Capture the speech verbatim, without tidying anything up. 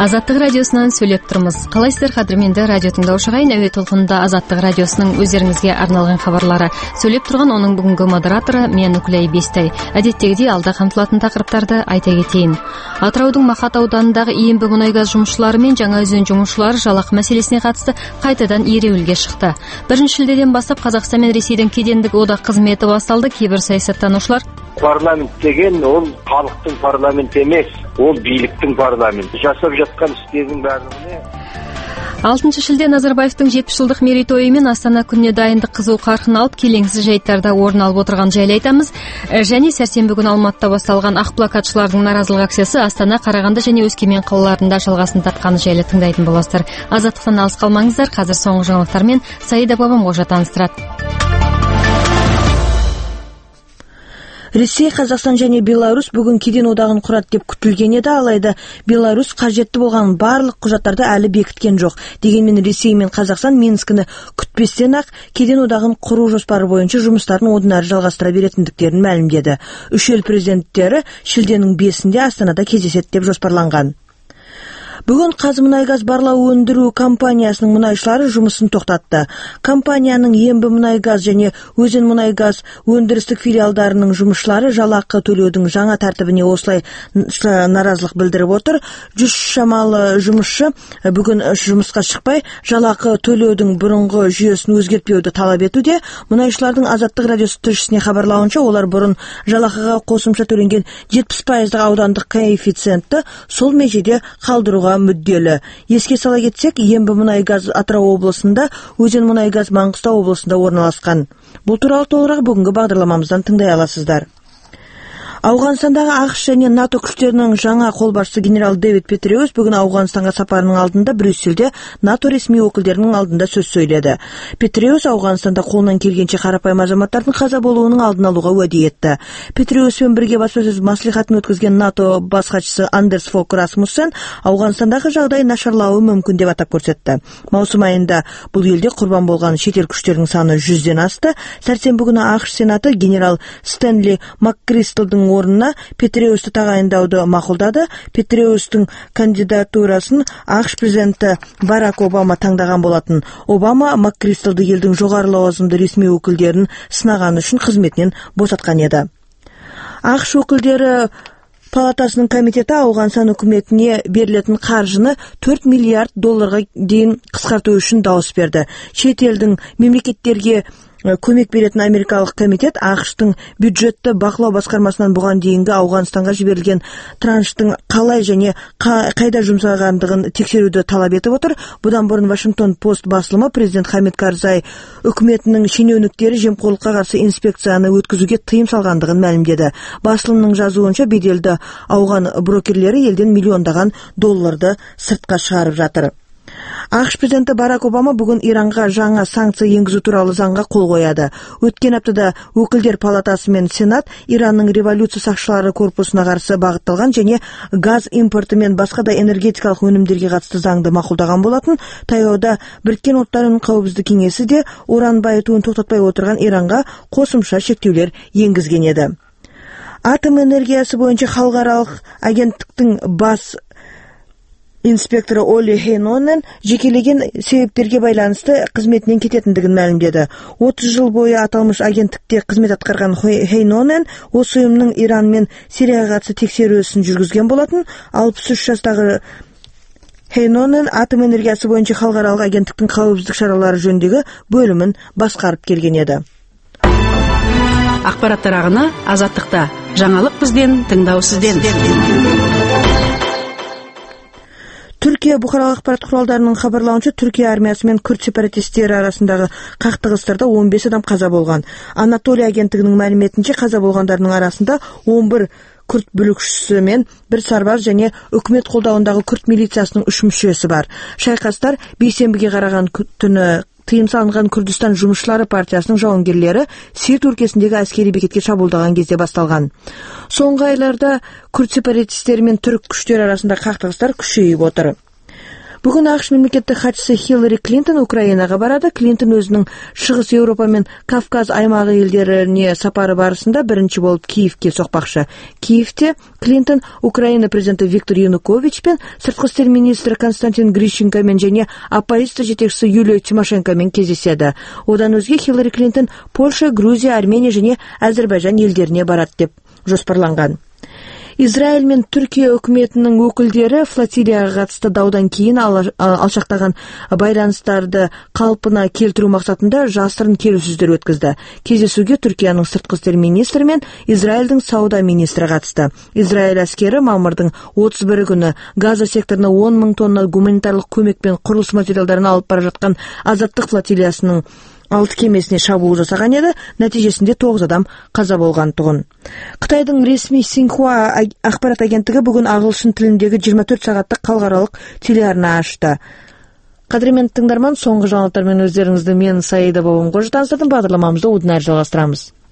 Азаттык радиосунан сөйлөп турмуз. Калайсыздар кадырменди радио тыңдоочу агайын? Әуе толкунунда Азаттык радиосунун өздөрүңүзгө арналган кабарлары. Сөйлөп турган онун бүгүнкү модератору мен Укулай Бестай. Адеттегидей алда камтылатын такырыптарды айта кетейин. Атыраудун Махат ауданындагы ийинби мунай газ жумушчулары менен жаңа өзөн жумушчулары жалакы маселесине катысты кайтадан иребилге чыкты. биринчи шилдеден баштап Казакстан менен Ресейдин кедендик одак кызмети башталды. Кээ бир саясаттануучулар парламент деген ол халыктын парламенти эмес, ол бийликтин парламенти. Жасап жаткан иштердин баардыгы. алтынчы шилде Назарбаевдин жетимиш жылдык мерейтою менен Астана күнүнө дайындык кызуу каркын алып, келеңсиз жайттарда орун алып отурган жайлы айтабыз. Және сәрсенбі күнү Алматыда башталган ак плакатчылардын нааразылык акциясы Астана, Караганды және Өскемен калаларында жалгасын тапканы жайлы тыңдайтын болосуздар. Азаттыктан алыс калмаңыздар. Азыр соңку жаңылыктар менен Саида Бабамгожа таныстырат. Ресей, Казакстан және Беларусь бүгін кеден одағын құрат деп күтілген еді, алайда Беларусь қажетті болған барлық құжаттарды әлі бекіткен жоқ. Дегенмен Ресей мен Казакстан Минскіні күтпестен ақ кеден одағын құру жоспары бойынша жұмыстарын одан әрі жалғастыра беретіндіктерін мәлімдеді. Үш ел президенттері шілденің бесінде Астанада кездеседі деп жоспарланған. Бүгін Қазмұнайгаз барлау өндіру компаниясының мұнайшылары жұмысын тоқтатты. Компанияның Ембі мұнайгаз және Өзен мұнайгаз өндірістік филиалдарының жұмысшылары жалақы төлеудің жаңа тәртібіне осылай наразылық білдіріп отыр. Жүз шамалы жұмысшы бүгін жұмысқа шықпай, жалақы төлеудің бұрынғы жүйесін өзгертпеуді талап етуде. Мұнайшылардың Азаттық радиосы тілшісіне хабарлауынша, олар бұрын жалақыға қосымша төленген жетпіс пайыздық аудандық коэффициентті сол межеде қалдыруға мүдделі. Еске сала кетсек, Ембі мұнайгаз Атырау облысында, Өзен мұнайгаз Маңғыстау облысында орналасқан. Бұл туралы толығырақ бүгінгі бағдарламамыздан тыңдай аласыздар. Ауғанстандағы ақш және НАТО күштерінің жаңа қолбасшысы генерал Дэвид Петреус бүгін Ауғанстанға сапарының алдында Брюссельде НАТО ресми өкілдерінің алдында сөз сөйледі. Петреус Ауғанстанда қолынан келгенше қарапайым азаматтардың қаза болуының алдын алуға уәде етті. Петреуспен бірге баспасөз маслихатын өткізген НАТО бас хатшысы Андерс Фок Расмуссен Ауғанстандағы жағдай нашарлауы мүмкін деп атап көрсетті. Маусым айында бұл елде құрбан болған шетел күштерінің саны жүзден асты. Сәрсенбі күні ақш Сенаты генерал Стэнли МакКристалдың орнына Петреусты тағайындауды мақұлдады. Петреустың кандидатурасын ақш президенті Барак Обама таңдаған болатын. Обама МакКристалды елдің жоғары лауазымды ресми өкілдерін сынаған үшін қызметінен босатқан еді. ақш өкілдері палатасының комитеті Ауғанстан үкіметіне берілетін қаржыны төрт миллиард долларға дейін қысқарту үшін дауыс берді. Шет елдің мемлекеттерге көмек беретін америкалық комитет ақштың бюджетті бақылау басқармасынан бұған дейінгі Ауғанстанға жіберілген транштың қалай және қайда жұмсағандығын тексеруді талап етіп отыр. Бұдан бұрын Вашингтон пост басылымы президент Хамид Карзай үкіметінің шенеуніктері жемқорлыққа қарсы инспекцияны өткізуге тыйым салғандығын мәлімдеді. Басылымның жазуынша беделді ауған брокерлері елден миллиондаған долларды сыртқа шығарып жатыр. ақш президенті Барак Обама бүгін Иранға жаңа санкция енгізу туралы заңға қол қояды. Өткен аптада өкілдер палатасы мен Сенат Иранның революция сақшылары корпусына қарсы бағытталған және газ импорты мен басқа да энергетикалық өнімдерге қатысты заңды мақұлдаған болатын. Таяуда Біріккен ұлттар ұйымының қауіпсіздік кеңесі де уран байытуын тоқтатпай отырған Иранға қосымша шектеулер енгізген еді. Атом энергиясы бойынша халықаралық агенттіктің бас инспекторы Олли Хейнонен жекелеген себептерге байланысты қызметінен кететіндігін мәлімдеді. отыз жыл бойы аталмыш агенттікте қызмет атқарған Хейнонен осы ұйымның Иран мен Сирияға қатысты тексеру ісін жүргізген болатын. алпыс үш жастағы Хейнонен атом энергиясы бойынша халықаралық агенттіктің қауіпсіздік шаралары жөніндегі бөлімін басқарып келген еді. Ақпараттар ағыны Азаттықта. Жаңалық бізден, тыңдау сізден. Түркия бұқаралық ақпарат құралдарының хабарлауынша, Түркия армиясы мен күрд сепаратистері арасындағы қақтығыстарда он бес адам қаза болған. Анатолия агенттігінің мәліметінше қаза болғандардың арасында он бір күрд бүлікшісі мен бір сарбаз және үкімет қолдауындағы күрд милициясының үш мүшесі бар. Шайқастар бейсенбіге қараған түні тыйым салынған Күрдістан жұмысшылары партиясының жауынгерлері Сирт өлкесіндегі әскери бекетке шабуылдаған кезде басталған. Соңғы айларда күрд сепаратистері мен түрік күштері арасында қақтығыстар күшейіп отыр. Бүгін АКШ мемлекеттік хатшысы Хиллари Клинтон Украинаға барады. Клинтон өзінің Шығыс Еуропа мен Кавказ аймағы елдеріне сапары барысында бірінші болып Киевке соқпақшы. Киевте Клинтон Украина президенті Виктор Януковичпен, сыртқы істер министрі Константин Грищенкомен және оппозиция жетекшісі Юлия Тимошенкомен кездеседі. Одан өзге Хиллари Клинтон Польша, Грузия, Армения және Әзербайжан елдеріне барады деп жоспарланған. Израиль мен Түркия үкіметінің өкілдері флотилияға қатысты даудан кейін алшақтаған байланыстарды қалпына келтіру мақсатында жасырын келіссөздер өткізді. Кездесуге Түркияның сыртқы істер министрі мен Израильдің сауда министрі қатысты. Израиль әскері мамырдың отыз бірі күні Газа секторына он мың тонна гуманитарлық көмек пен құрылыс материалдарын алып бара жатқан азаттық флотилиясының алты кемесіне шабуыл жасаған еді. Нәтижесінде тоғыз адам қаза болған тұғын. Қытайдың ресми Синьхуа ақпарат агенттігі бүгін ағылшын тіліндегі жиырма төрт сағаттық халықаралық телеарна ашты. Қадірменді тыңдарман, соңғы жаңалықтармен өздеріңізді мен Саида Бабамқожа таныстырдым. Бағдарламамызды одан әрі жалғастырамыз.